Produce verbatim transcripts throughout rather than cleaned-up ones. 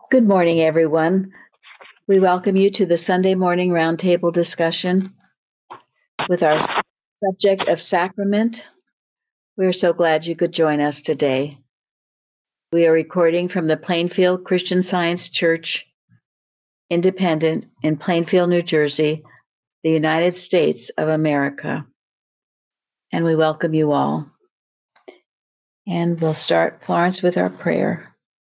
Good morning, everyone. We welcome you to the Sunday morning roundtable discussion with our subject of sacrament. We're so glad you could join us today. We are recording from the Plainfield Christian Science Church, Independent in Plainfield, New Jersey, the United States of America. And we welcome you all. And we'll start, Florence, with our prayer.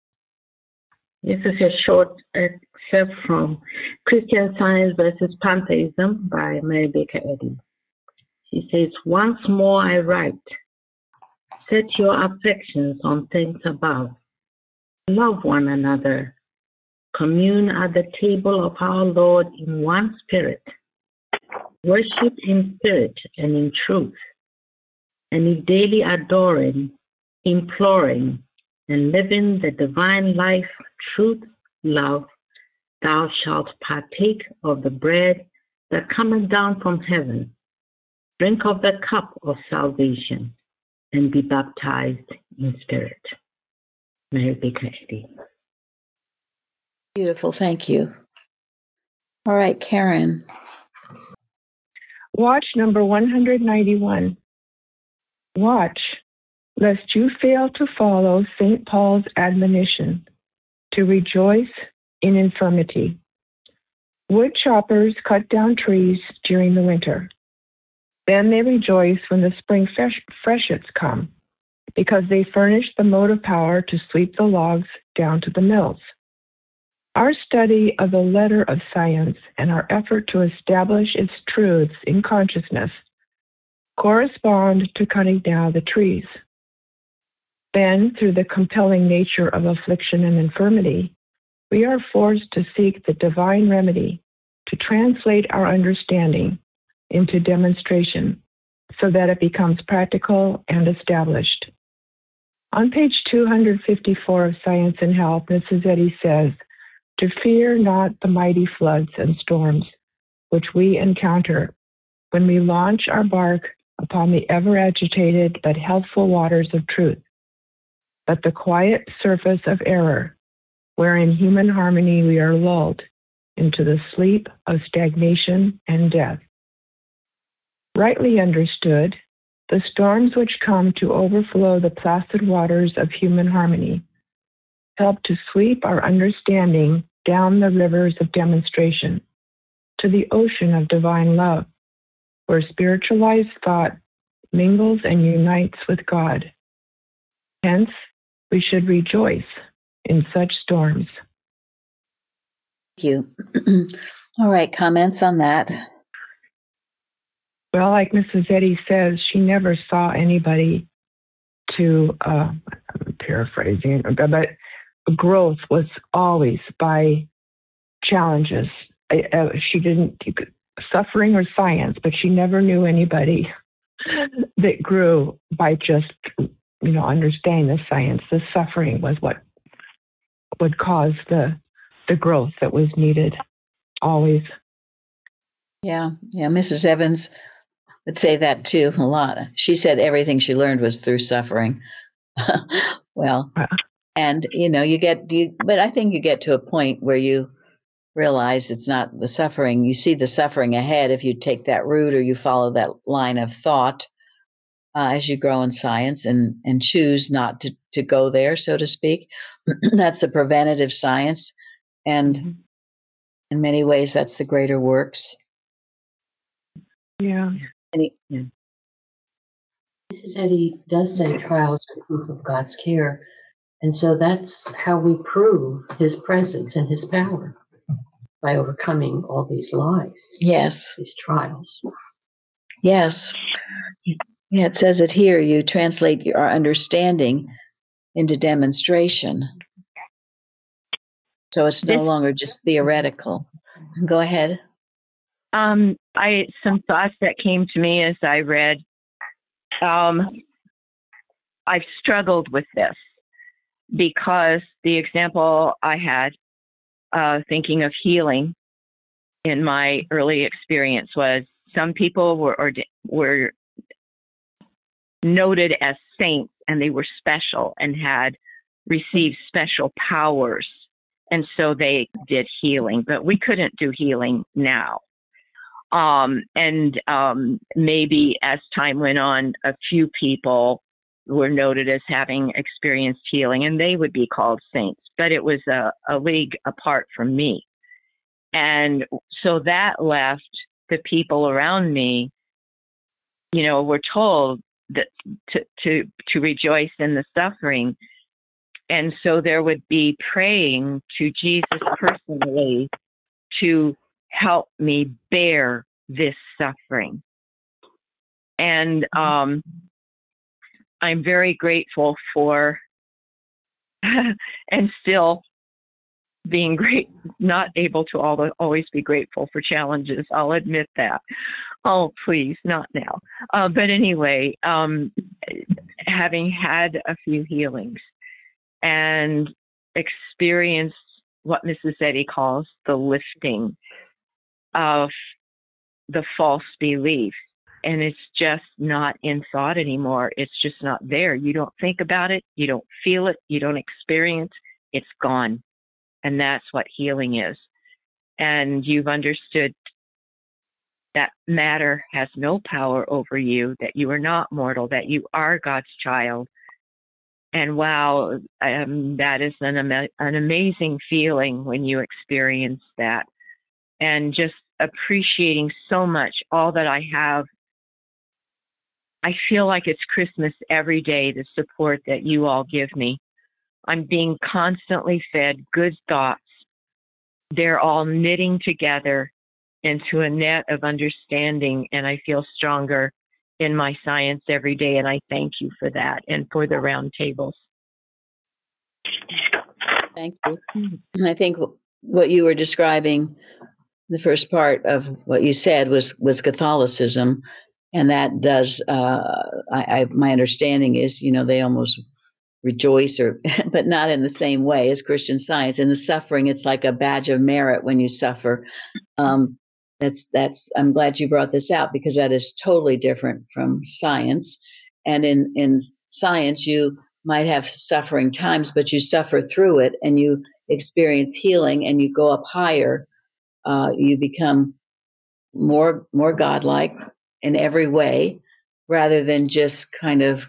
This is a short excerpt from Christian Science versus Pantheism by Mary Baker Eddy. She says, "Once more I write, set your affections on things above. Love one another. Commune at the table of our Lord in one spirit. Worship in spirit and in truth. And in daily adoring, imploring, and living the divine life, truth, love, thou shalt partake of the bread that cometh down from heaven, drink of the cup of salvation, and be baptized in spirit." Mary Baker Eddy. Beautiful, thank you. All right, Karen. Watch number one hundred ninety-one. Watch, lest you fail to follow Saint Paul's admonition to rejoice in infirmity. Wood choppers cut down trees during the winter. Then they rejoice when the spring fresh- freshets come, because they furnish the motive power to sweep the logs down to the mills. Our study of the letter of science and our effort to establish its truths in consciousness correspond to cutting down the trees. Then, through the compelling nature of affliction and infirmity, we are forced to seek the divine remedy to translate our understanding into demonstration so that it becomes practical and established. On page two hundred fifty-four of Science and Health, Missus Eddy says, "To fear not the mighty floods and storms which we encounter when we launch our bark upon the ever-agitated but healthful waters of truth, but the quiet surface of error, where in human harmony we are lulled into the sleep of stagnation and death." Rightly understood, the storms which come to overflow the placid waters of human harmony help to sweep our understanding down the rivers of demonstration to the ocean of divine love, where spiritualized thought mingles and unites with God. Hence, we should rejoice in such storms. Thank you. All right, comments on that? Well, like Missus Eddy says, she never saw anybody to, uh, I'm paraphrasing, but growth was always by challenges. I, uh, she didn't, you could, suffering or science, but she never knew anybody that grew by just, you know, understanding the science. The suffering was what would cause the the growth that was needed, always. Yeah, yeah. Missus Evans would say that too a lot. She said everything she learned was through suffering. Well, Wow. and you know, you get you, but I think you get to a point where you realize it's not the suffering. You see the suffering ahead if you take that route or you follow that line of thought uh, as you grow in science and and choose not to to go there, so to speak. That's the preventative science, and mm-hmm. in many ways, that's the greater works. Yeah. Any, yeah. Missus Eddy does say trials are proof of God's care. And so that's how we prove his presence and his power, by overcoming all these lies. Yes. These trials. Yes. Yeah, it says it here. You translate your understanding into demonstration. So it's no this, longer just theoretical. Go ahead. Um, I some thoughts that came to me as I read. Um, I've struggled with this because the example I had, uh, thinking of healing in my early experience, was some people were or, were noted as saints and they were special and had received special powers And so they did healing, but we couldn't do healing now. Um, and um, maybe as time went on, a few people were noted as having experienced healing, and they would be called saints, but it was a, a league apart from me. And so that left the people around me, you know, were told that to, to, to rejoice in the suffering. And so there would be praying to Jesus personally to help me bear this suffering. And um, I'm very grateful for, and still being great, not able to all, always be grateful for challenges. I'll admit that. Oh, please, not now. Uh, but anyway, um, having had a few healings and experienced what Missus Eddy calls the lifting of the false belief. And it's just not in thought anymore. It's just not there. You don't think about it. You don't feel it. You don't experience. It's gone. And that's what healing is. And you've understood that matter has no power over you, that you are not mortal, that you are God's child. And wow, um, that is an, ama- an amazing feeling when you experience that. And just appreciating so much all that I have. I feel like it's Christmas every day, the support that you all give me. I'm being constantly fed good thoughts. They're all knitting together into a net of understanding, and I feel stronger in my science every day, and I thank you for that and for the round tables. Thank you. And I think what you were describing, the first part of what you said was was Catholicism, and that does. Uh, I, I my understanding is, you know, they almost rejoice, or but not in the same way as Christian Science. In the suffering, it's like a badge of merit when you suffer. Um, that's that's. I'm glad you brought this out, because that is totally different from science. And in in science, you might have suffering times, but you suffer through it, and you experience healing, and you go up higher. Uh, you become more more godlike in every way, rather than just kind of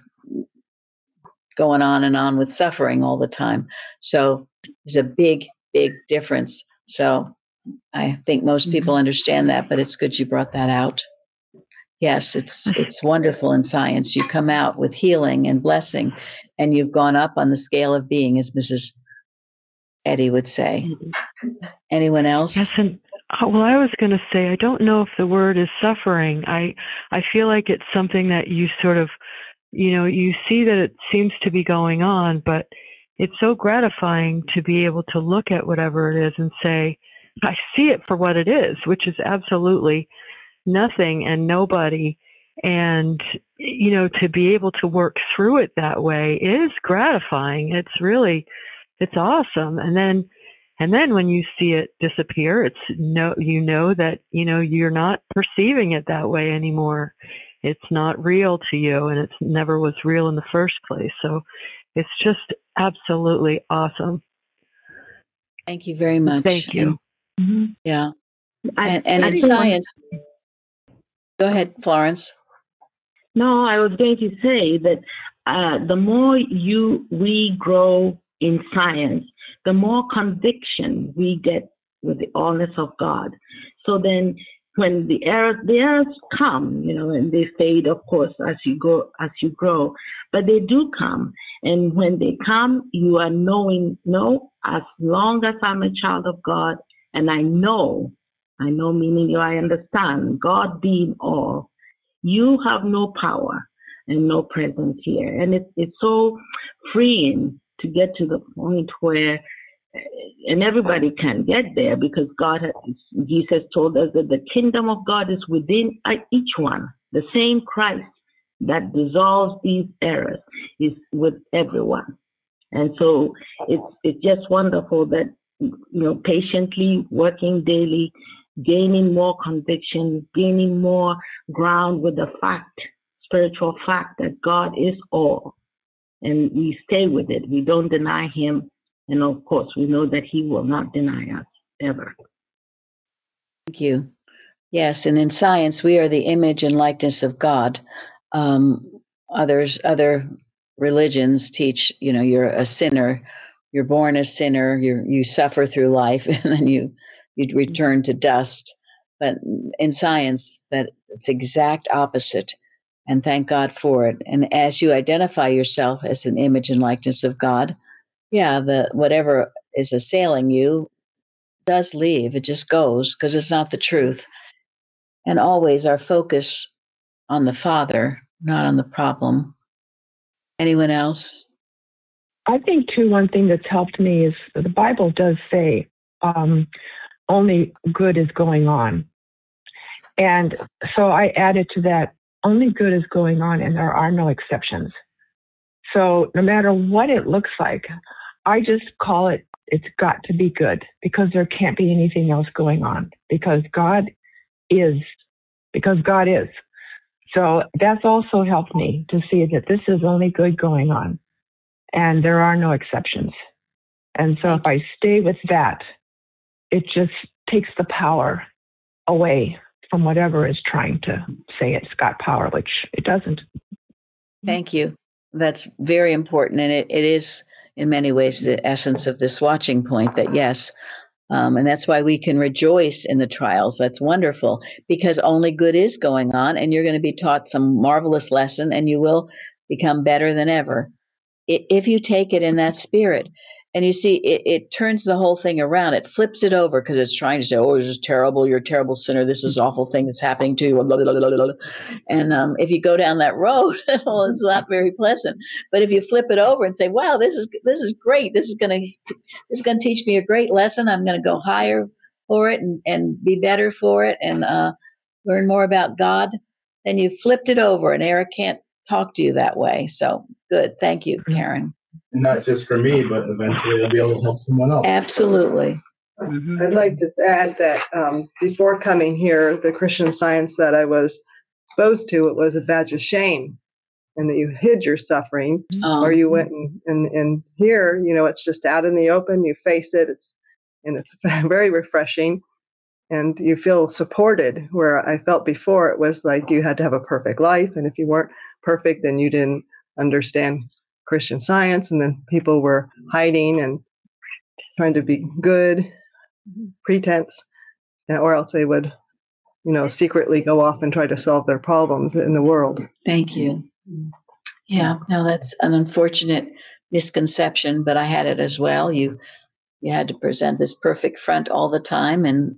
going on and on with suffering all the time. So there's a big, big difference. So I think most people understand that, but it's good you brought that out. Yes, it's it's wonderful in science. You come out with healing and blessing, and you've gone up on the scale of being, as Missus Eddy would say. Anyone else? Yes, and uh, well, I was going to say, I don't know if the word is suffering. I I feel like it's something that you sort of, you know, you see that it seems to be going on, but it's so gratifying to be able to look at whatever it is and say, I see it for what it is, which is absolutely nothing and nobody. And, you know, to be able to work through it that way is gratifying. It's really, it's awesome. And then, and then when you see it disappear, it's no, you know that, you know, you're not perceiving it that way anymore. It's not real to you, and it never was real in the first place. So it's just absolutely awesome. Thank you very much. Thank you. And, Mm-hmm. yeah. I, And, and I in think- science, go ahead, Florence. No, I was going to say that uh, the more you we grow in science, the more conviction we get with the allness of God. So then, when the errors the errors come, you know, and they fade, of course, as you go as you grow, but they do come. And when they come, you are knowing, no, as long as I'm a child of God, and I know, I know meaning I understand, God being all, you have no power and no presence here. And it's it's so freeing to get to the point where, and everybody can get there, because God, has, Jesus told us that the kingdom of God is within each one. The same Christ that dissolves these errors is with everyone. And so it's it's just wonderful that, you know, patiently working daily, gaining more conviction, gaining more ground with the fact, spiritual fact that God is all. And we stay with it. We don't deny him. And of course, we know that he will not deny us ever. Thank you. Yes, and in science, we are the image and likeness of God. Um, others, other religions teach, you know, you're a sinner, you're born a sinner, you you suffer through life, and then you you return to dust. But in science, that it's exact opposite, and thank God for it. And as you identify yourself as an image and likeness of God, yeah, the whatever is assailing you does leave. It just goes because it's not the truth. And always our focus on the Father, not on the problem. Anyone else? I think, too, one thing that's helped me is the Bible does say um, only good is going on. And so I added to that, only good is going on, and there are no exceptions. So no matter what it looks like, I just call it, it's got to be good, because there can't be anything else going on, because God is, because God is. So that's also helped me to see that this is only good going on, and there are no exceptions. And so if I stay with that, it just takes the power away from whatever is trying to say it's got power, which it doesn't. Thank you. That's very important. And it, it is, in many ways, the essence of this watching point that, yes, um, and that's why we can rejoice in the trials. That's wonderful, because only good is going on, and you're going to be taught some marvelous lesson, and you will become better than ever if you take it in that spirit. And you see, it, it turns the whole thing around. It flips it over, because it's trying to say, oh, this is terrible. You're a terrible sinner. This is an awful thing that's happening to you. Blah, blah, blah, blah, blah. And um, if you go down that road, well, it's not very pleasant. But if you flip it over and say, wow, this is this is great. This is going to this is going to teach me a great lesson. I'm going to go higher for it and, and be better for it and uh, learn more about God. Then you flipped it over, and Eric can't talk to you that way. So good. Thank you, Karen. And not just for me, but eventually I'll be able to help someone else. Absolutely. Mm-hmm. I'd like to add that um, before coming here, the Christian Science that I was exposed to, it was a badge of shame, and that you hid your suffering, um, or you went and, and and here, you know, it's just out in the open. You face it. It's and it's very refreshing, and you feel supported. Where I felt before, it was like you had to have a perfect life, and if you weren't perfect, then you didn't understand Christian Science, and then people were hiding and trying to be good, pretense, or else they would, you know, secretly go off and try to solve their problems in the world. Thank you. Yeah, no, that's an unfortunate misconception, but I had it as well. You you had to present this perfect front all the time and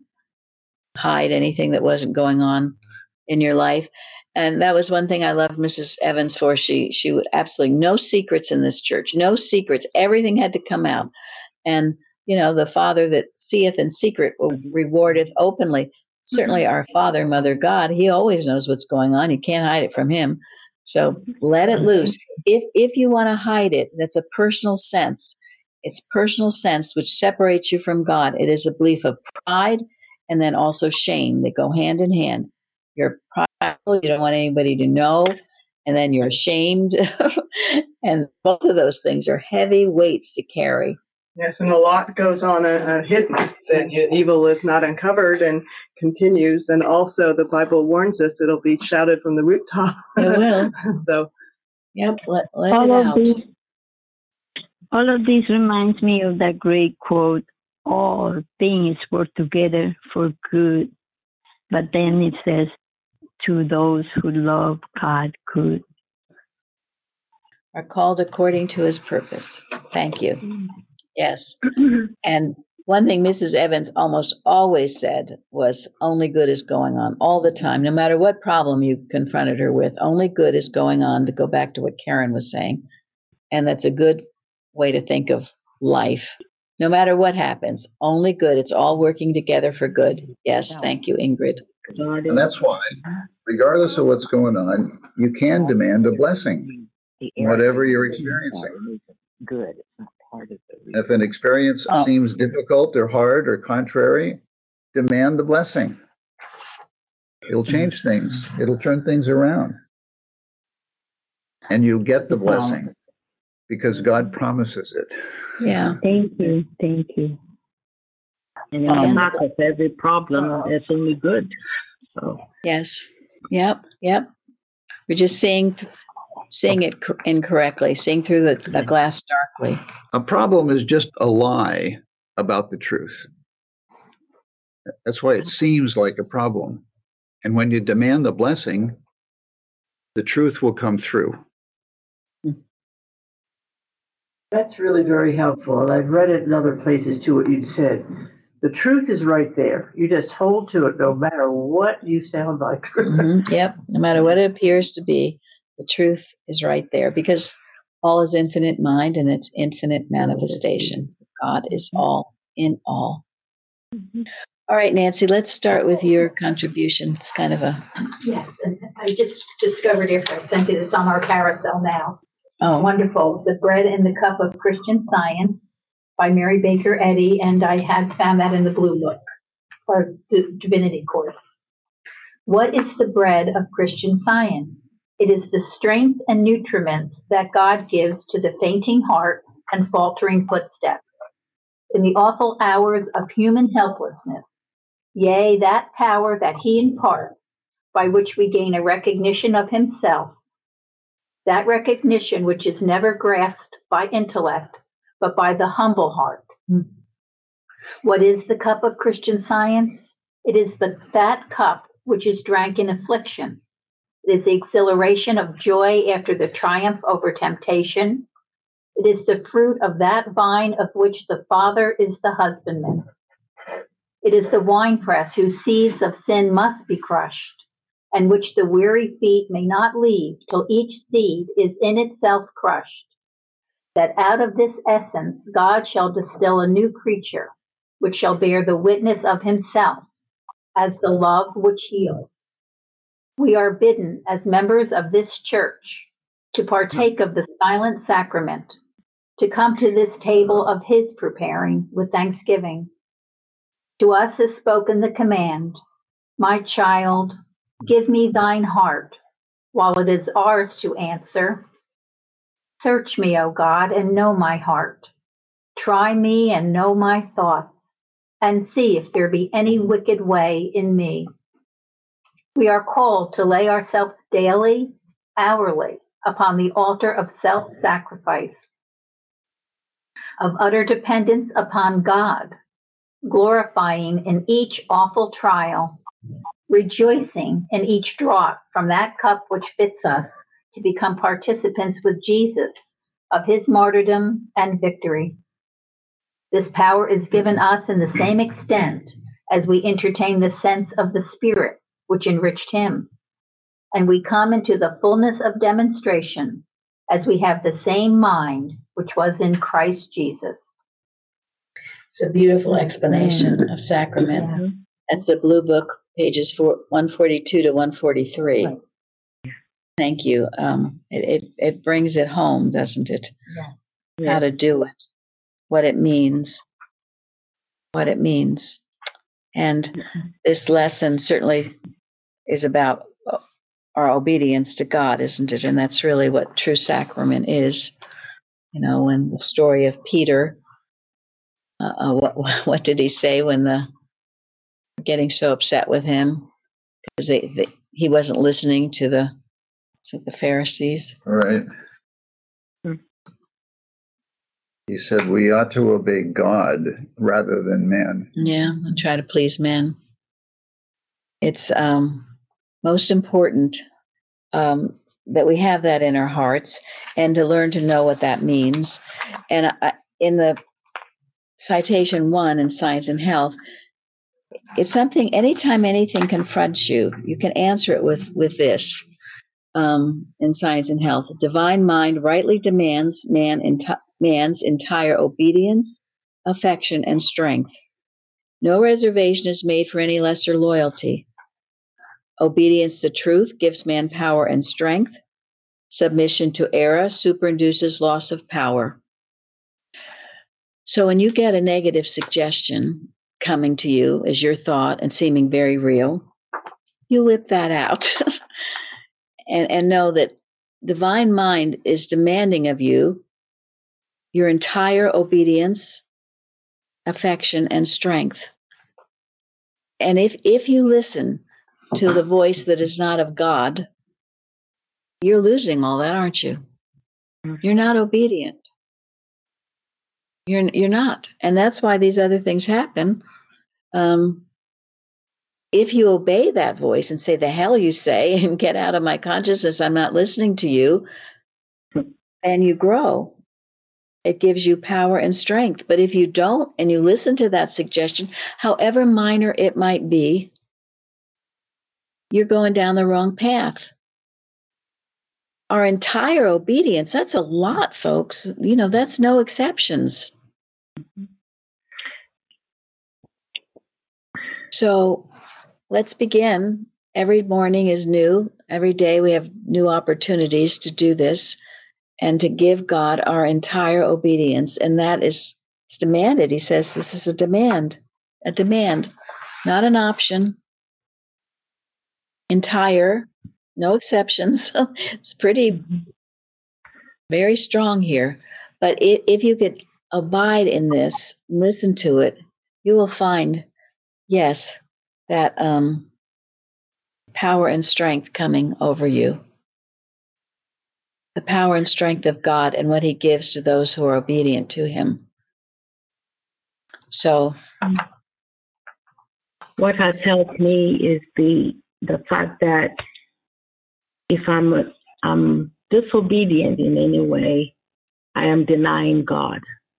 hide anything that wasn't going on in your life. And that was one thing I loved Missus Evans for. She she would absolutely no secrets in this church, no secrets. Everything had to come out. And, you know, the Father that seeth in secret will rewardeth openly. Certainly our Father, Mother, God, he always knows what's going on. You can't hide it from him. So let it loose. If if you want to hide it, that's a personal sense. It's personal sense which separates you from God. It is a belief of pride and then also shame. They go hand in hand. You're prideful, you don't want anybody to know, and then you're ashamed. And both of those things are heavy weights to carry. Yes, and a lot goes on uh, hidden, that evil is not uncovered and continues. And also the Bible warns us it'll be shouted from the rooftop. It will. So, yep, let, let all it of out. This, all of this reminds me of that great quote, all things work together for good. But then it says, to those who love God good. Are called according to his purpose. Thank you. Yes. And one thing Missus Evans almost always said was only good is going on all the time. No matter what problem you confronted her with, only good is going on, to go back to what Karen was saying. And that's a good way to think of life. No matter what happens, only good. It's all working together for good. Yes. Thank you, Ingrid. And that's why, regardless of what's going on, you can demand a blessing, whatever you're experiencing. Good. It's not part of the If an experience Oh. seems difficult or hard or contrary, demand the blessing. It'll change things. It'll turn things around. And you'll get the blessing. because God promises it. Yeah. Thank you. Thank you. And in the Um, back of every problem, there's only good. So Yes. Yep. Yep. We're just seeing, seeing it cor- incorrectly, seeing through the, the glass darkly. A problem is just a lie about the truth. That's why it seems like a problem. And when you demand the blessing, the truth will come through. That's really very helpful. And I've read it in other places too, what you'd said. The truth is right there. You just hold to it no matter what you sound like. Mhm. Yep. No matter what it appears to be, the truth is right there because all is infinite mind and it's infinite manifestation. God is all in all. All right, Nancy, let's start with your contribution. It's kind of a, Yes, and I just discovered after I sent it, it's on our carousel now. It's oh, wonderful. The Bread and the Cup of Christian Science by Mary Baker Eddy, and I had found that in the Blue Book, or the Divinity course. What is the bread of Christian Science? It is the strength and nutriment that God gives to the fainting heart and faltering footsteps. In the awful hours of human helplessness, yea, that power that he imparts, by which we gain a recognition of himself, that recognition which is never grasped by intellect, but by the humble heart. Mm. What is the cup of Christian Science? It is the, that cup which is drank in affliction. It is the exhilaration of joy after the triumph over temptation. It is the fruit of that vine of which the Father is the husbandman. It is the winepress whose seeds of sin must be crushed, and which the weary feet may not leave till each seed is in itself crushed, that out of this essence God shall distill a new creature, which shall bear the witness of himself as the love which heals. We are bidden as members of this church to partake of the silent sacrament, to come to this table of his preparing with thanksgiving. To us is spoken the command, my child, give me thine heart, while it is ours to answer, search me, O God, and know my heart. Try me and know my thoughts, and see if there be any wicked way in me. We are called to lay ourselves daily, hourly, upon the altar of self-sacrifice, of utter dependence upon God, glorifying in each awful trial, rejoicing in each draught from that cup which fits us to become participants with Jesus of his martyrdom and victory. This power is given us in the same extent as we entertain the sense of the Spirit which enriched him, and we come into the fullness of demonstration as we have the same mind which was in Christ Jesus. it's a beautiful explanation of sacrament. Yeah. That's the Blue Book, pages four, one forty-two to one forty-three. Right. Thank you. Um, it, it, it brings it home, doesn't it? Yes. How to do it, what it means, what it means. And this lesson certainly is about our obedience to God, isn't it? And that's really what true sacrament is. You know, when the story of Peter, uh, uh, what what did he say when the getting so upset with him because they, they, he wasn't listening to the was it the Pharisees? All right. Hmm. He said we ought to obey God rather than man. Yeah, and try to please men. It's um, most important um, that we have that in our hearts and to learn to know what that means. And I, in the citation one in Science and Health, it's something, anytime anything confronts you, you can answer it with, with this um, in Science and Health. Divine mind rightly demands man enti- man's entire obedience, affection, and strength. No reservation is made for any lesser loyalty. Obedience to truth gives man power and strength. Submission to error superinduces loss of power. So when you get a negative suggestion coming to you as your thought and seeming very real, you whip that out and, and know that divine mind is demanding of you your entire obedience, affection, and strength. And if, if you listen to the voice that is not of God, you're losing all that, aren't you? You're not obedient. You're, you're not. And that's why these other things happen. Um, if you obey that voice and say, the hell you say, and get out of my consciousness, I'm not listening to you, and you grow. It gives you power and strength. But if you don't, and you listen to that suggestion, however minor it might be, you're going down the wrong path. Our entire obedience, that's a lot, folks. You know, that's no exceptions. So let's begin. Every morning is new. Every day we have new opportunities to do this and to give God our entire obedience. And that is it's demanded. He says this is a demand, a demand, not an option. Entire, no exceptions. It's pretty, very strong here. But if you could abide in this, listen to it, you will find, yes, that um, power and strength coming over you. The power and strength of God and what he gives to those who are obedient to him. So what has helped me is the the fact that if I'm I'm disobedient in any way, I am denying God.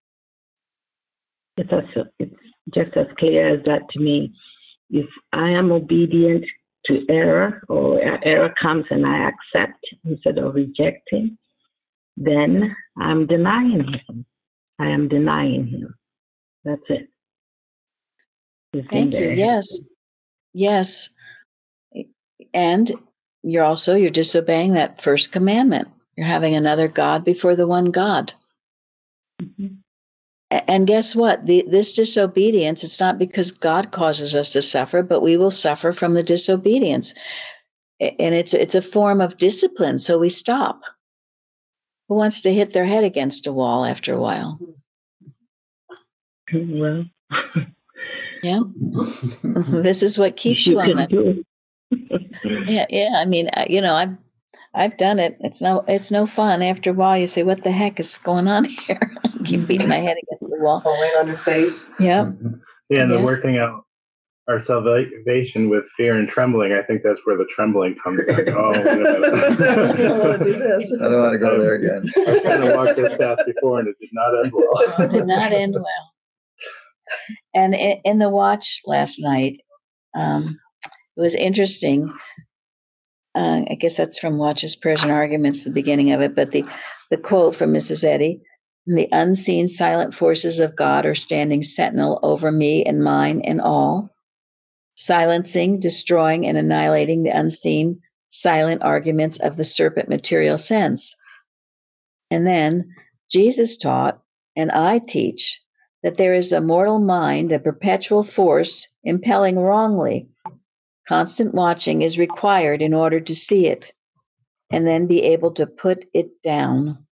It's, as, it's just as clear as that to me. If I am obedient to error, or error comes and I accept instead of rejecting, then I'm denying him. I am denying him. That's it. It's thank you. Yes. Yes. And you're also, you're disobeying that first commandment. You're having another God before the one God. Mm-hmm. And guess what? The, this disobedience, it's not because God causes us to suffer, but we will suffer from the disobedience. And it's it's a form of discipline, so we stop. Who wants to hit their head against a wall after a while? Well, yeah. This is what keeps you, you on that. yeah, yeah. I mean, you know, I've I've done it. It's no it's no fun. After a while, you say, "What the heck is going on here?" I keep beating my head against the wall. Falling on your face. Yeah. Yeah, and yes. the working out our salvation with fear and trembling. I think that's where the trembling comes in. Oh, wait a minute. I don't want to do this. I don't want to go there again. I kind of walked this path before, and it did not end well. It did not end well. And in, in the watch last night, um, it was interesting. Uh, I guess that's from Watches, Prayers, and Arguments, the beginning of it. But the, the quote from Missus Eddy, the unseen silent forces of God are standing sentinel over me and mine and all, silencing, destroying, and annihilating the unseen silent arguments of the serpent material sense. And then Jesus taught, and I teach, that there is a mortal mind, a perpetual force impelling wrongly. Constant watching is required in order to see it and then be able to put it down.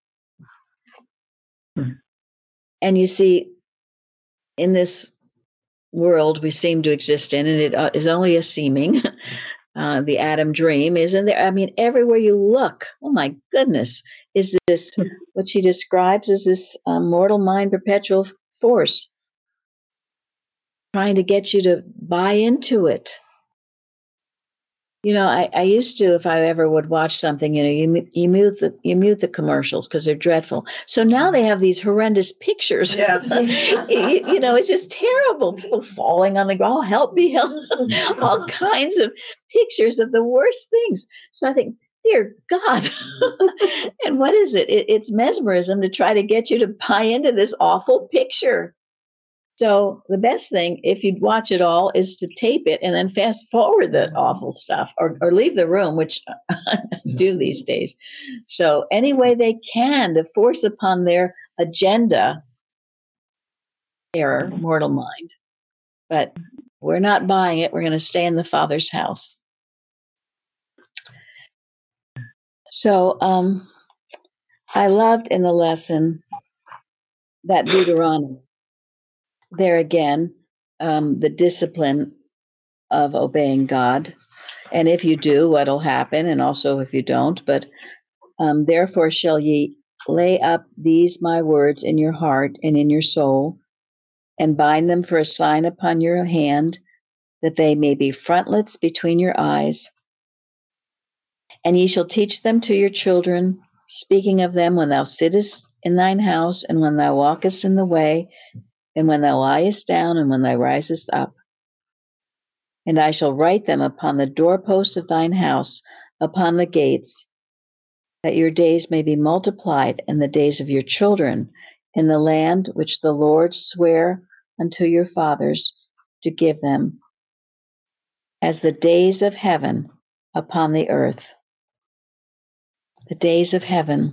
Mm-hmm. And you see, in this world we seem to exist in, and it uh, is only a seeming, uh, the Adam dream, isn't there? I mean, everywhere you look, oh my goodness, is this, what she describes as this uh, mortal mind perpetual force trying to get you to buy into it. You know, I, I used to, if I ever would watch something, you know, you you mute the you mute the commercials because they're dreadful. So now they have these horrendous pictures. Yes. you, you know, it's just terrible. People falling on the ground. Oh, help me, help. All kinds of pictures of the worst things. So I think, dear God. And what is it? it? It's mesmerism to try to get you to buy into this awful picture. So the best thing, if you'd watch it all, is to tape it and then fast forward the awful stuff, or, or leave the room, which I do these days. So any way they can to force upon their agenda, error, mortal mind. But we're not buying it. We're going to stay in the Father's house. So um, I loved in the lesson that Deuteronomy. There again, um, the discipline of obeying God. And if you do, what'll happen, and also if you don't. But um, therefore shall ye lay up these my words in your heart and in your soul, and bind them for a sign upon your hand, that they may be frontlets between your eyes. And ye shall teach them to your children, speaking of them when thou sittest in thine house, and when thou walkest in the way, and when thou liest down, and when thou risest up. And I shall write them upon the doorposts of thine house, upon the gates, that your days may be multiplied, and the days of your children, in the land which the Lord sware unto your fathers to give them, as the days of heaven upon the earth. The days of heaven.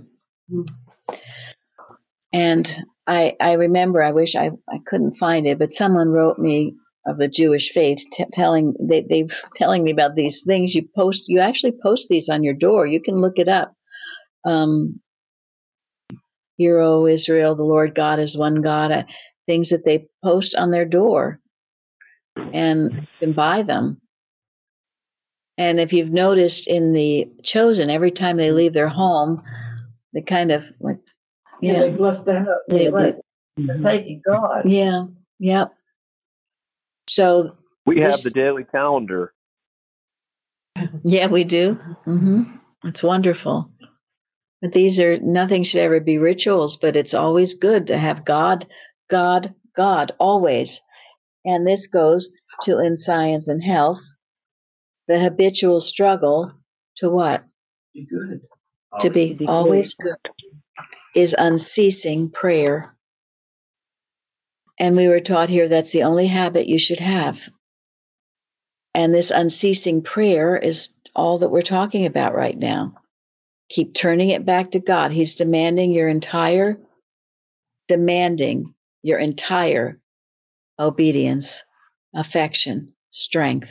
And I I remember, I wish I, I couldn't find it, but someone wrote me of the Jewish faith, t- telling they they telling me about these things you post. You actually post these on your door. You can look it up. Um, Hear, O Israel, the Lord God is one God. Uh, things that they post on their door, and you can buy them. And if you've noticed in the Chosen, every time they leave their home, they kind of like, Yeah, yeah, they bless the house. they, They they, bless thanking God. yeah, yep. So We have this- the daily calendar. yeah, we do. Mm-hmm. It's wonderful. But these are, nothing should ever be rituals, but it's always good to have God, God, God, always. And this goes to, in science and health, the habitual struggle to what? Be good. To be always good is unceasing prayer. And we were taught here that's the only habit you should have. And this unceasing prayer is all that we're talking about right now. Keep turning it back to God. He's demanding your entire, demanding your entire obedience, affection, strength.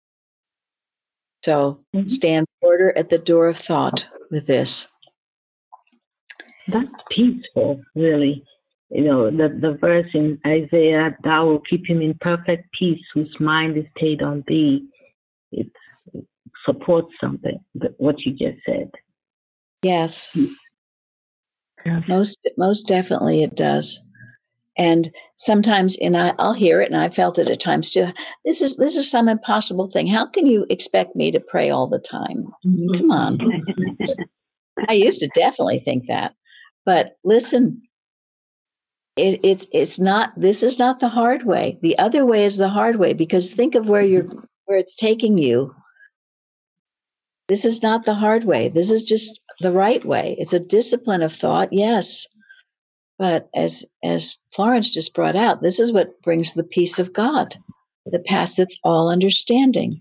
So Mhm. stand order at the door of thought with this. That's peaceful, really. You know, the, the verse in Isaiah, thou will keep him in perfect peace whose mind is stayed on thee. It supports something, that what you just said. Yes, Yes. most most definitely it does. And sometimes, and I, I'll hear it, and I felt it at times too. This is this is some impossible thing. How can you expect me to pray all the time? I mean, come on. I used to definitely think that, but listen, it, it's it's not. This is not the hard way. The other way is the hard way, because think of where you're where it's taking you. This is not the hard way. This is just the right way. It's a discipline of thought, yes. But as as Florence just brought out, this is what brings the peace of God that passeth all understanding.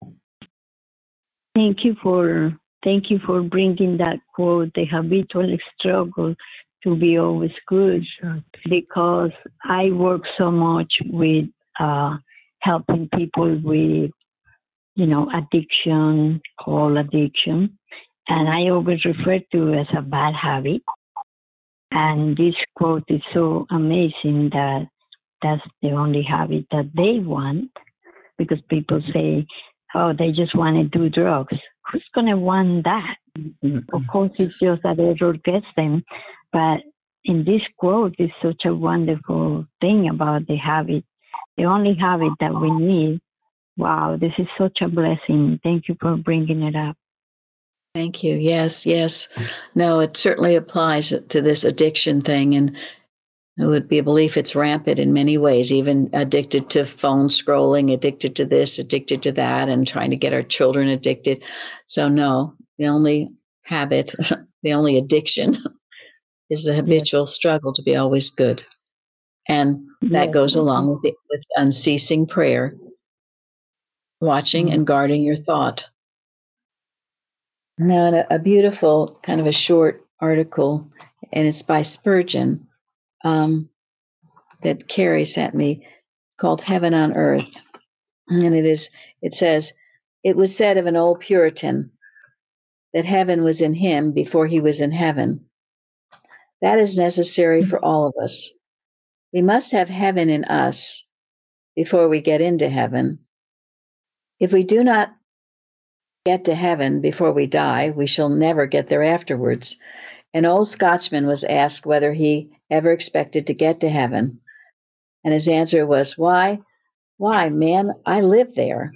Thank you for thank you for bringing that quote, the habitual struggle to be always good, because I work so much with uh, helping people with, you know, addiction, whole addiction, and I always refer to it as a bad habit. And this quote is so amazing that that's the only habit that they want, because people say, oh, they just want to do drugs. Who's going to want that? Mm-hmm. Of course, it's just that error gets them. But in this quote is such a wonderful thing about the habit, the only habit that we need. Wow, this is such a blessing. Thank you for bringing it up. Thank you. Yes, yes. No, it certainly applies to this addiction thing. And it would be a belief it's rampant in many ways, even addicted to phone scrolling, addicted to this, addicted to that, and trying to get our children addicted. So no, the only habit, the only addiction is the habitual yes. struggle to be always good. And that yes. goes along with, the, with unceasing prayer, watching mm-hmm. and guarding your thought. Now, a, a beautiful kind of a short article, and it's by Spurgeon, um, that Carrie sent me, called Heaven on Earth. And it is, it says, it was said of an old Puritan that heaven was in him before he was in heaven. That is necessary for all of us. We must have heaven in us before we get into heaven. If we do not get to heaven before we die, we shall never get there afterwards. An old Scotchman was asked whether he ever expected to get to heaven. And his answer was, why, why, man, I live there,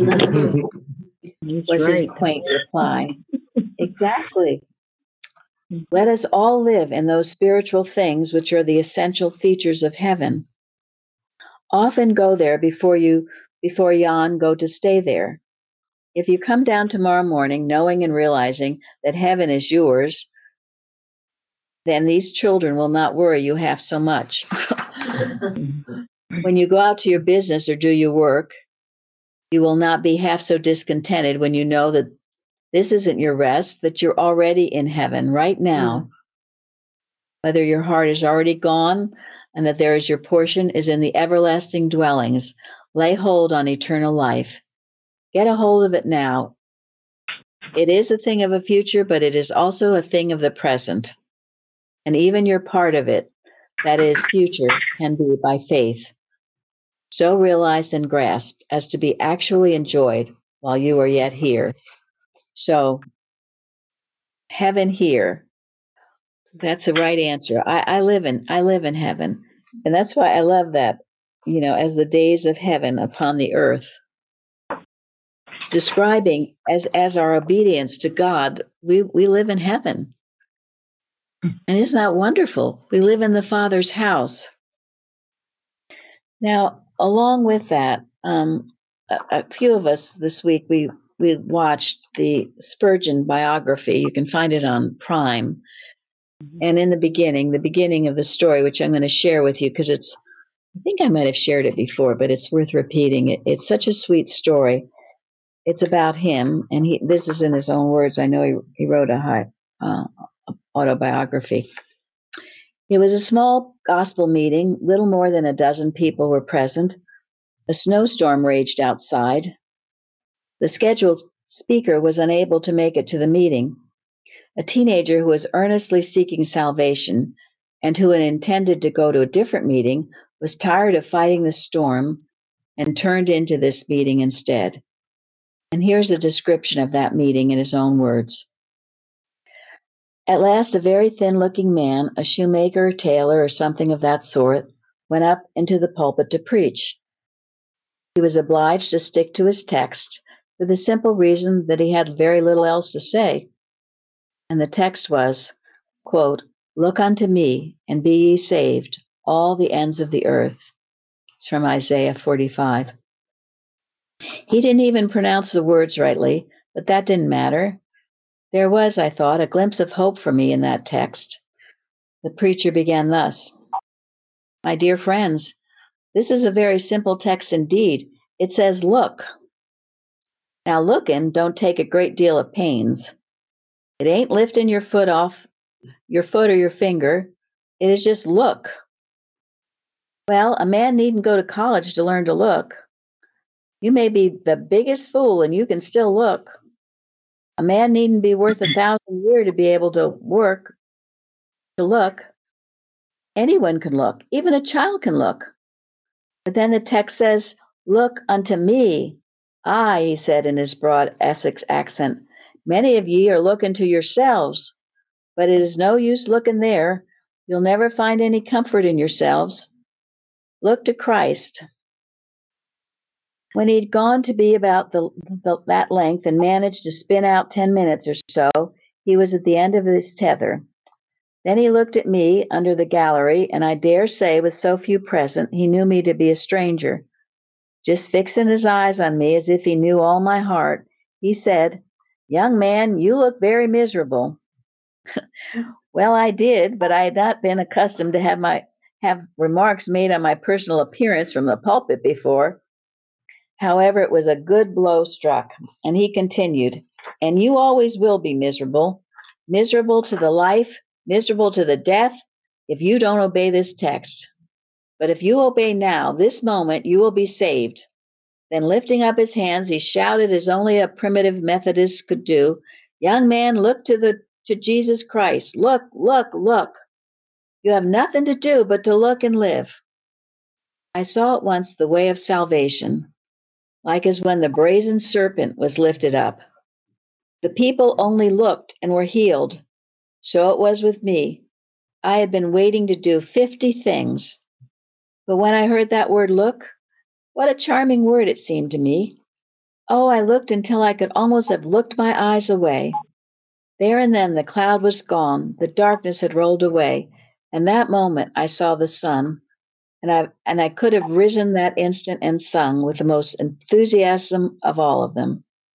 was his quaint reply. Exactly. Let us all live in those spiritual things which are the essential features of heaven. Often go there before you, before yon go to stay there. If you come down tomorrow morning knowing and realizing that heaven is yours, then these children will not worry you half so much. When you go out to your business or do your work, you will not be half so discontented when you know that this isn't your rest, that you're already in heaven right now. Mm. Whether your heart is already gone and that there is your portion is in the everlasting dwellings. Lay hold on eternal life. Get a hold of it now. It is a thing of a future, but it is also a thing of the present. And even your part of it, that is future, can be by faith, so realized and grasped as to be actually enjoyed while you are yet here. So, heaven here, that's the right answer. I, I live in, I live in heaven. And that's why I love that, you know, as the days of heaven upon the earth. Describing as, as our obedience to God, we, we live in heaven. And isn't that wonderful? We live in the Father's house. Now, along with that, um, a, a few of us this week, we we watched the Spurgeon biography. You can find it on Prime. And in the beginning, the beginning of the story, which I'm going to share with you, because it's, I think I might have shared it before, but it's worth repeating. It, it's such a sweet story. It's about him, and he. This is in his own words. I know he, he wrote a high, uh, autobiography. It was a small gospel meeting. Little more than a dozen people were present. A snowstorm raged outside. The scheduled speaker was unable to make it to the meeting. A teenager who was earnestly seeking salvation and who had intended to go to a different meeting was tired of fighting the storm and turned into this meeting instead. And here's a description of that meeting in his own words. At last, a very thin-looking man, a shoemaker, tailor, or something of that sort, went up into the pulpit to preach. He was obliged to stick to his text for the simple reason that he had very little else to say. And the text was, quote, "Look unto me, and be ye saved, all the ends of the earth." It's from Isaiah forty-five. He didn't even pronounce the words rightly, but that didn't matter. There was, I thought, a glimpse of hope for me in that text. The preacher began thus: "My dear friends, this is a very simple text indeed. It says, look. Now, looking don't take a great deal of pains. It ain't lifting your foot off your foot or your finger. It is just look. Well, a man needn't go to college to learn to look. You may be the biggest fool and you can still look. A man needn't be worth a thousand a year to be able to work, to look. Anyone can look. Even a child can look. But then the text says, look unto me. I, he said in his broad Essex accent, many of ye are looking to yourselves, but it is no use looking there. You'll never find any comfort in yourselves. Look to Christ." When he'd gone to be about the, the, that length and managed to spin out ten minutes or so, he was at the end of his tether. Then he looked at me under the gallery, and I dare say, with so few present, he knew me to be a stranger. Just fixing his eyes on me as if he knew all my heart, he said, "Young man, you look very miserable." Well, I did, but I had not been accustomed to have my have remarks made on my personal appearance from the pulpit before. However, it was a good blow struck, and he continued, "And you always will be miserable, miserable to the life, miserable to the death, if you don't obey this text. But if you obey now, this moment, you will be saved." Then lifting up his hands, he shouted as only a primitive Methodist could do, "Young man, look to the to Jesus Christ. Look, look, look. You have nothing to do but to look and live. I saw at once the way of salvation, like as when the brazen serpent was lifted up. The people only looked and were healed. So it was with me. I had been waiting to do fifty things. But when I heard that word look, what a charming word it seemed to me. Oh, I looked until I could almost have looked my eyes away. There and then the cloud was gone, the darkness had rolled away, and that moment I saw the sun, and I and I could have risen that instant and sung with the most enthusiasm of all of them.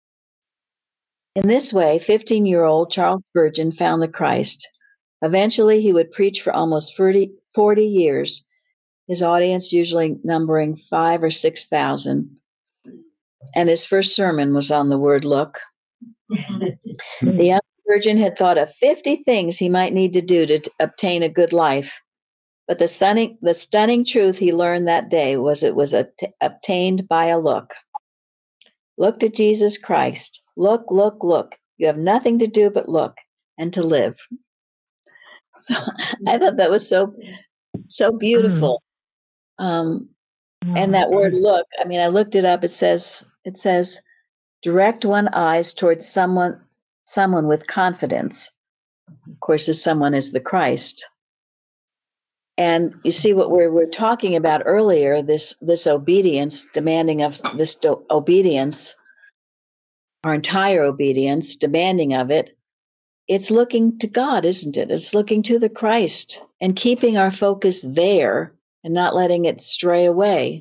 In this way, fifteen-year-old Charles Spurgeon found the Christ. Eventually, he would preach for almost forty, forty years, his audience usually numbering five or six thousand. And his first sermon was on the word look. The young Spurgeon had thought of fifty things he might need to do to t- obtain a good life. But the stunning, the stunning truth he learned that day was it was at- obtained by a look. Look to Jesus Christ. Look, look, look. You have nothing to do but look and to live. So I thought that was so, so beautiful. Um, and that word look, I mean, I looked it up. It says, it says, direct one eyes towards someone, someone with confidence. Of course, this someone is the Christ. And you see what we were talking about earlier, this, this obedience, demanding of this do- obedience, our entire obedience, demanding of it. It's looking to God, isn't it? It's looking to the Christ and keeping our focus there and not letting it stray away.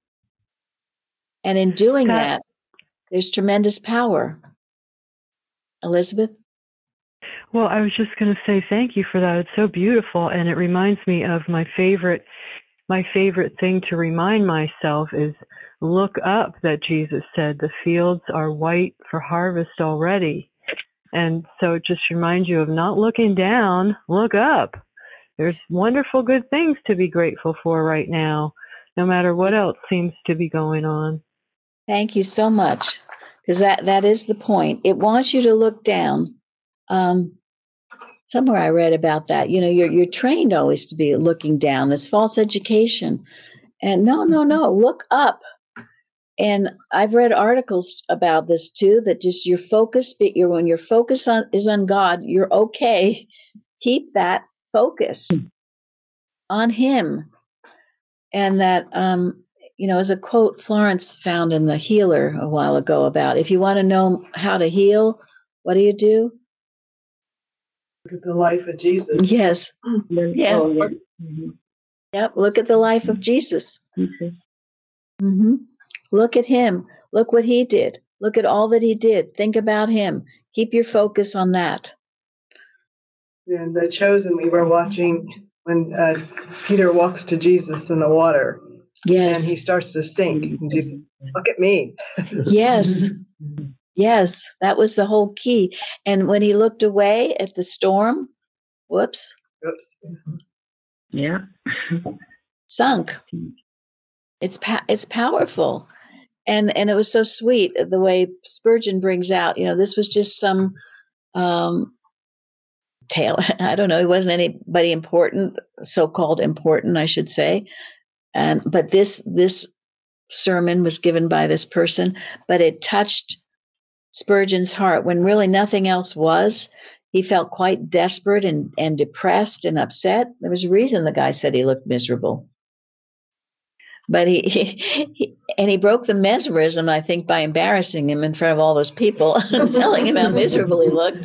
And in doing That- that, there's tremendous power. Elizabeth? Well, I was just going to say thank you for that. It's so beautiful, and it reminds me of my favorite my favorite thing to remind myself is look up, that Jesus said the fields are white for harvest already. And so it just reminds you of not looking down, look up. There's wonderful good things to be grateful for right now, no matter what else seems to be going on. Thank you so much, because that, that is the point. It wants you to look down. Um, somewhere I read about that. You know, you're you're trained always to be looking down. This false education, and no, no, no, look up. And I've read articles about this too. That just your focus, your when your focus on is on God, you're okay. Keep that focus on Him, and that. Um, You know, as a quote Florence found in The Healer a while ago about if you want to know how to heal, what do you do? Look at the life of Jesus. Yes. Yes. Oh, yeah. Mhm. Yep. Look at the life of Jesus. Mhm. hmm Look at him. Look what he did. Look at all that he did. Think about him. Keep your focus on that. And The Chosen, we were watching when uh, Peter walks to Jesus in the water. Yes. And he starts to sink. And Jesus, look at me. Yes. Yes. That was the whole key. And when he looked away at the storm, whoops, Oops. Yeah. sunk. It's pa- it's powerful. And and it was so sweet the way Spurgeon brings out, you know, this was just some um, tale. I don't know. He wasn't anybody important, so-called important, I should say. And but this this sermon was given by this person, but it touched Spurgeon's heart when really nothing else was. He felt quite desperate and, and depressed and upset. There was a reason the guy said he looked miserable. But he, he, he and he broke the mesmerism, I think, by embarrassing him in front of all those people and telling him how miserable he looked.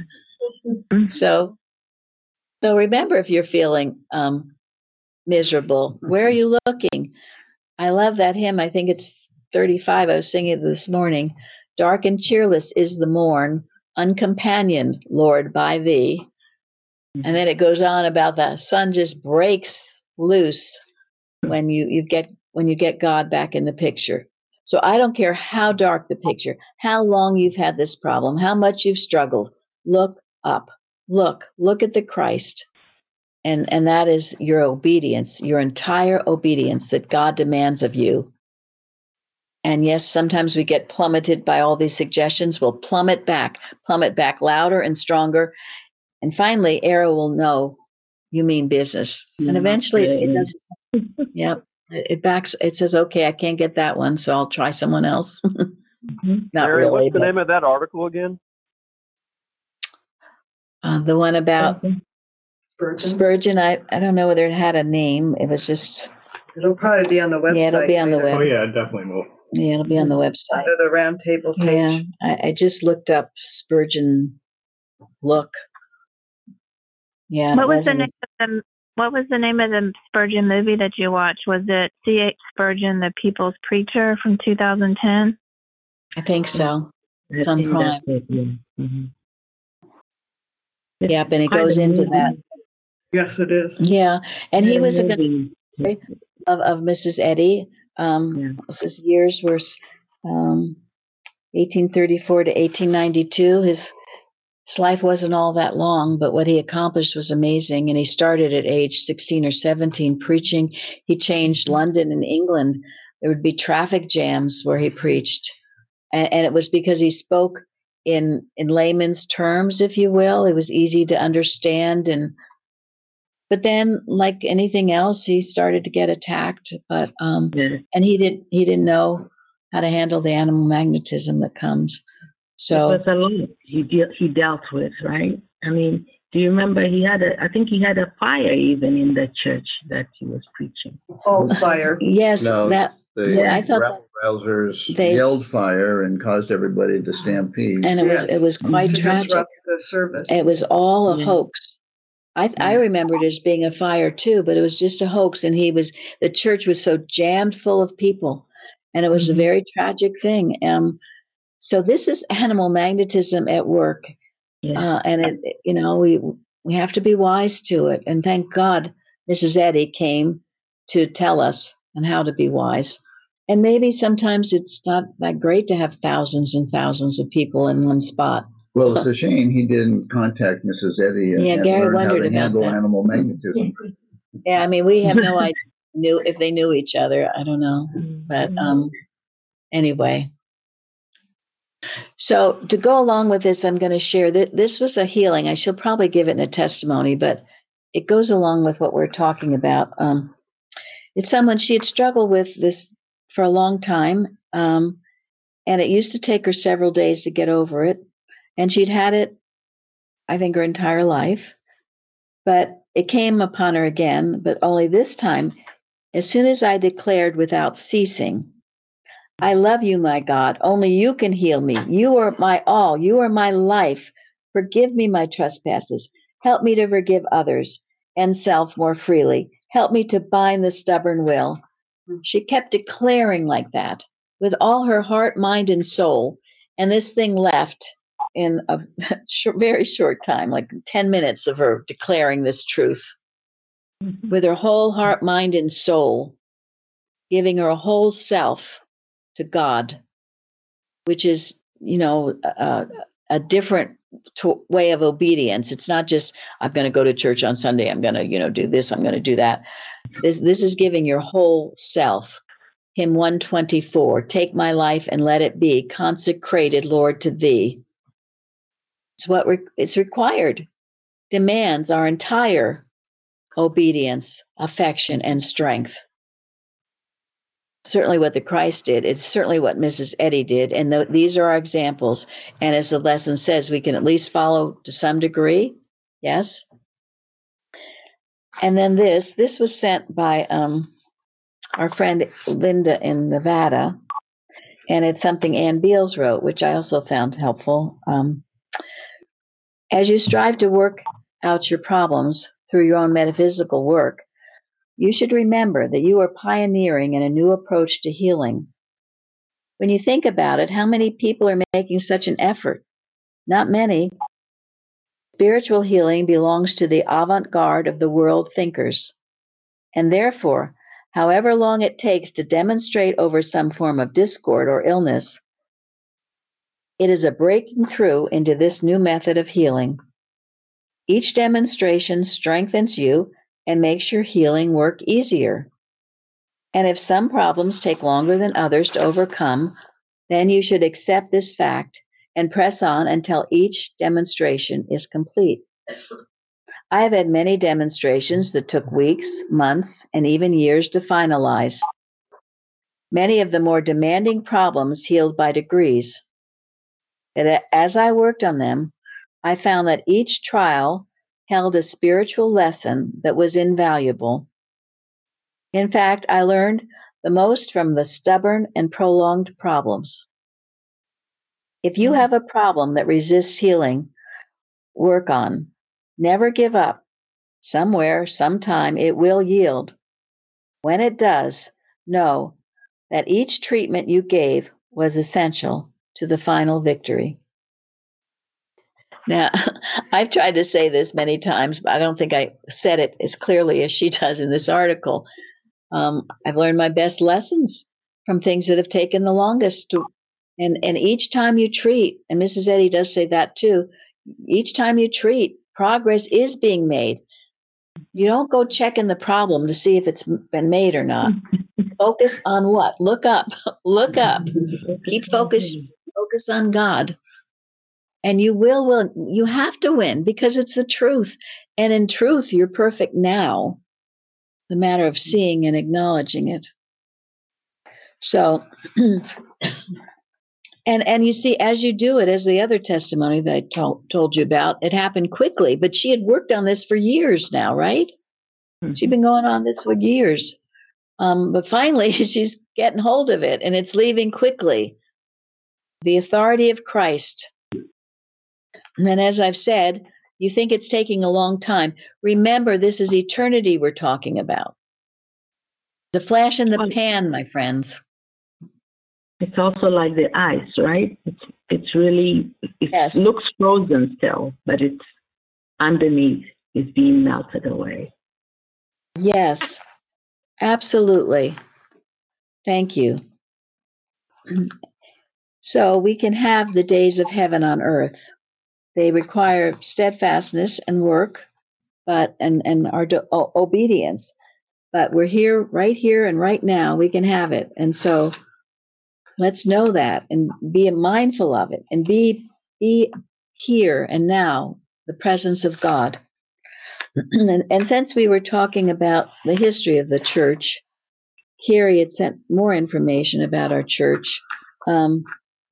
So, so remember, if you're feeling um, miserable, where are you looking? I love that hymn. I think it's thirty-five. I was singing it this morning. Dark and cheerless is the morn, uncompanioned, Lord, by thee. And then it goes on about the sun just breaks loose when you, you get when you get God back in the picture. So I don't care how dark the picture, how long you've had this problem, how much you've struggled. Look up. Look. Look at the Christ. And and that is your obedience, your entire obedience that God demands of you. And yes, sometimes we get plummeted by all these suggestions. We'll plummet back, plummet back louder and stronger. And finally, Arrow will know you mean business. And eventually it doesn't. Yep. It it backs, it says, okay, I can't get that one, so I'll try someone else. Mhm. Not Mary, really, what's the but name of that article again? uh, the one about Spurgeon. Spurgeon, I, I don't know whether it had a name. It was just, It'll probably be on the website. yeah, it'll be on the later. Oh web. yeah, definitely will. Yeah, it'll be on the website. Under the roundtable page. Yeah, I, I just looked up Spurgeon look. Yeah, What it was the wasn't. name of the What was the name of the Spurgeon movie that you watched? Was it C H Spurgeon, the People's Preacher from two thousand ten? I think so. I It's on think Prime. that's it, yeah. Mhm. Yep, and it Quite goes a into movie. that. Yes, it is. Yeah, and he Quite a was a movie. contemporary of, of Missus Eddy. Um, Yeah. His years were um, eighteen thirty-four to eighteen ninety-two. His his life wasn't all that long, but what he accomplished was amazing. And he started at age sixteen or seventeen preaching. He changed London and England. There would be traffic jams where he preached, and, and it was because he spoke in in layman's terms, if you will. It was easy to understand, and but then, like anything else, he started to get attacked. But um, Yeah. and he didn't he didn't know how to handle the animal magnetism that comes. So It was a lot he de- he dealt with, right? I mean, do you remember he had a? I think he had a fire even in the church that he was preaching. False fire. yes, No, that The yeah, I thought that, rabble rousers they- yelled fire and caused everybody to stampede. and it was Yes. it was quite To tragic. disrupt the service. It was all a Yeah. hoax. I I Yeah. remembered it as being a fire too, but it was just a hoax. And he was the church was so jammed full of people, and it was Mhm. a very tragic thing. Um, so this is animal magnetism at work, Yeah. uh, and it you know we we have to be wise to it. And thank God, Missus Eddy came to tell us on how to be wise. And maybe sometimes it's not that great to have thousands and thousands of people in one spot. Well, it's a shame he didn't contact Missus Eddy and, Yeah, and Gary learn how wondered to about handle that. animal magnetism. Yeah, I mean, we have no idea knew if they knew each other. I don't know, but um, anyway. So to go along with this, I'm going to share that this was a healing. I shall probably give it in a testimony, but it goes along with what we're talking about. Um, it's someone she had struggled with this for a long time, um, and it used to take her several days to get over it, and she'd had it, I think, her entire life. But it came upon her again, but only this time, as soon as I declared without ceasing, I love you, my God. Only you can heal me. You are my all. You are my life. Forgive me my trespasses. Help me to forgive others and self more freely. Help me to bind the stubborn will. She kept declaring like that with all her heart, mind, and soul. And this thing left in a short, very short time, like ten minutes of her declaring this truth with her whole heart, mind, and soul, giving her whole self to God, which is, you know, a, a different to- way of obedience. It's not just, I'm going to go to church on Sunday. I'm going to, you know, do this. I'm going to do that. This, this is giving your whole self. Hymn one twenty-four, take my life and let it be consecrated, Lord, to thee. It's what re- it's required, demands our entire obedience, affection, and strength. Certainly what the Christ did. It's certainly what Missus Eddy did. And th- these are our examples. And as the lesson says, we can at least follow to some degree. Yes. And then this, this was sent by um, our friend Linda in Nevada. And it's something Ann Beals wrote, which I also found helpful. Um, as you strive to work out your problems through your own metaphysical work, you should remember that you are pioneering in a new approach to healing. When you think about it, how many people are making such an effort? Not many. Spiritual healing belongs to the avant-garde of the world thinkers. And therefore, however long it takes to demonstrate over some form of discord or illness, it is a breaking through into this new method of healing. Each demonstration strengthens you and makes your healing work easier. And if some problems take longer than others to overcome, then you should accept this fact and press on until each demonstration is complete. I have had many demonstrations that took weeks, months, and even years to finalize. Many of the more demanding problems healed by degrees. And as I worked on them, I found that each trial held a spiritual lesson that was invaluable. In fact, I learned the most from the stubborn and prolonged problems. If you have a problem that resists healing, work on. Never give up. Somewhere, sometime, it will yield. When it does, know that each treatment you gave was essential to the final victory. Now, I've tried to say this many times, but I don't think I said it as clearly as she does in this article. Um, I've learned my best lessons from things that have taken the longest. To, and, and each time you treat, and Missus Eddy does say that too, each time you treat, progress is being made. You don't go checking the problem to see if it's been made or not. Focus on what? Look up. Look up. Keep focus. Focus on God. And you will, will, you have to win because it's the truth. And in truth, you're perfect now. The matter of seeing and acknowledging it. So, and and you see, as you do it, as the other testimony that I told, told you about, it happened quickly, but she had worked on this for years now, right? Mm-hmm. She'd been going on this for years. Um, but finally, she's getting hold of it, and it's leaving quickly. The authority of Christ. And then, as I've said, you think it's taking a long time. Remember, this is eternity we're talking about. The flash in the pan, my friends. It's also like the ice, right? It's it's really, it yes. looks frozen still, but it's underneath is being melted away. Yes, absolutely. Thank you. So we can have the days of heaven on earth. They require steadfastness and work, but and and our do, o, obedience. But we're here, right here, and right now. We can have it, and so let's know that and be mindful of it, and be be here and now, the presence of God. and, and since we were talking about the history of the church, Carrie had sent more information about our church. Um,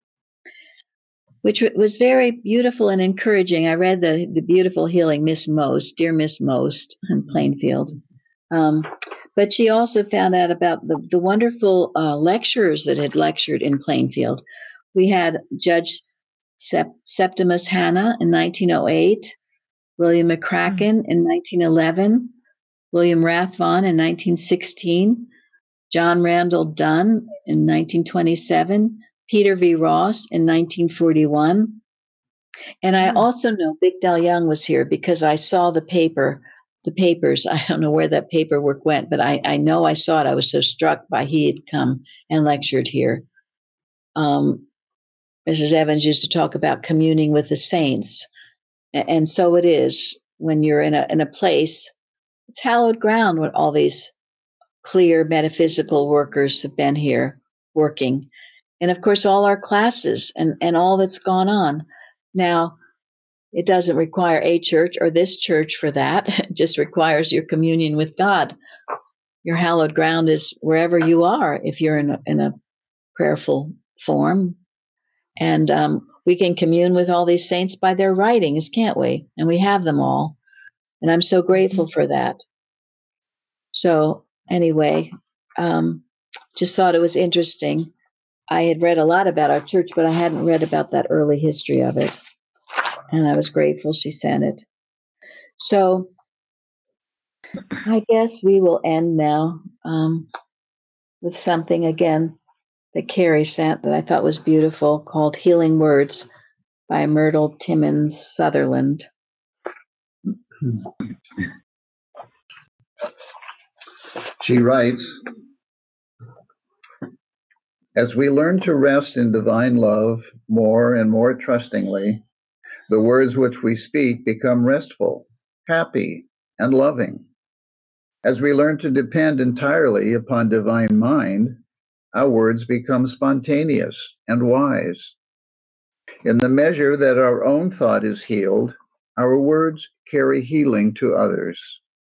which was very beautiful and encouraging. I read the, the beautiful healing Miss Most, dear Miss Most in Plainfield. Um, but she also found out about the, the wonderful uh, lecturers that had lectured in Plainfield. We had Judge Sep- Septimus Hanna in nineteen oh eight, William McCracken in nineteen eleven, William Rathvon in nineteen sixteen, John Randall Dunn in nineteen twenty-seven, Peter V. Ross in nineteen forty-one. And I also know Big Del Young was here because I saw the paper, the papers. I don't know where that paperwork went, but I, I know I saw it. I was so struck by he had come and lectured here. Um, Missus Evans used to talk about communing with the saints. And so it is when you're in a in a place, it's hallowed ground when all these clear metaphysical workers have been here working. And of course, all our classes and, and all that's gone on. Now, it doesn't require a church or this church for that. It just requires your communion with God. Your hallowed ground is wherever you are, if you're in a, in a prayerful form. And um, we can commune with all these saints by their writings, can't we? And we have them all. And I'm so grateful for that. So anyway, um, just thought it was interesting. I had read a lot about our church, but I hadn't read about that early history of it. And I was grateful she sent it. So I guess we will end now um, with something again that Carrie sent that I thought was beautiful, called Healing Words by Myrtle Timmons Sutherland. She writes, as we learn to rest in divine love more and more trustingly, the words which we speak become restful, happy, and loving. As we learn to depend entirely upon divine mind, our words become spontaneous and wise. In the measure that our own thought is healed, our words carry healing to others.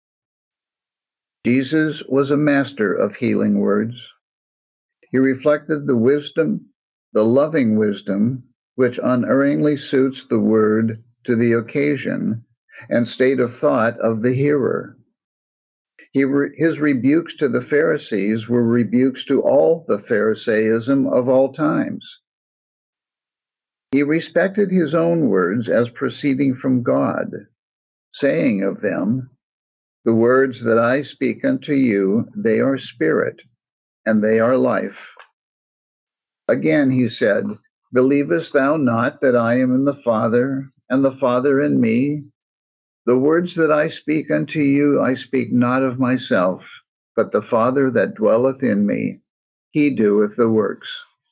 Jesus was a master of healing words. He reflected the wisdom, the loving wisdom, which unerringly suits the word to the occasion and state of thought of the hearer. He re- his rebukes to the Pharisees were rebukes to all the Pharisaism of all times. He respected his own words as proceeding from God, saying of them, "The words that I speak unto you, they are spirit, and they are life." Again he said, "Believest thou not that I am in the Father, and the Father in me? The words that I speak unto you, I speak not of myself, but the Father that dwelleth in me, he doeth the works."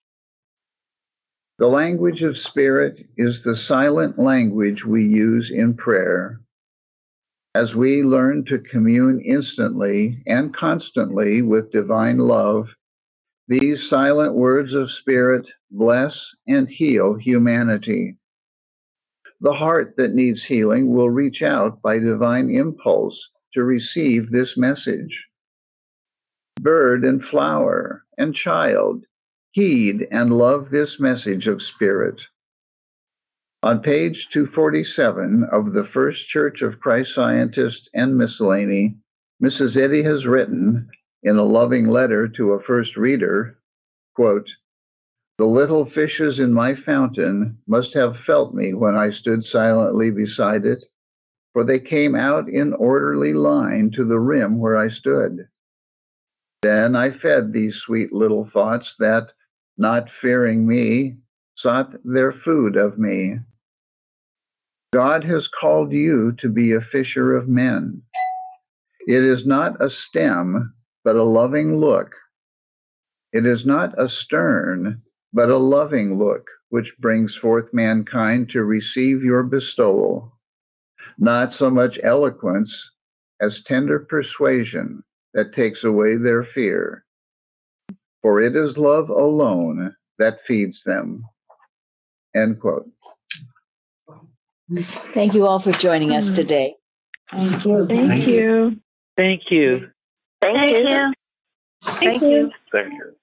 The language of spirit is the silent language we use in prayer. As we learn to commune instantly and constantly with divine love, these silent words of spirit bless and heal humanity. The heart that needs healing will reach out by divine impulse to receive this message. Bird and flower and child, heed and love this message of spirit. On page two forty-seven of the First Church of Christ Scientist and Miscellany, Missus Eddy has written, in a loving letter to a first reader, quote, "The little fishes in my fountain must have felt me when I stood silently beside it, for they came out in orderly line to the rim where I stood. Then I fed these sweet little thoughts that, not fearing me, sought their food of me. God has called you to be a fisher of men. It is not a stem, but a loving look. It is not a stern, but a loving look, which brings forth mankind to receive your bestowal. Not so much eloquence as tender persuasion that takes away their fear. For it is love alone that feeds them." End quote. Thank you all for joining us today. Thank you. Thank you. Thank you. Thank you. Thank you. Thank you.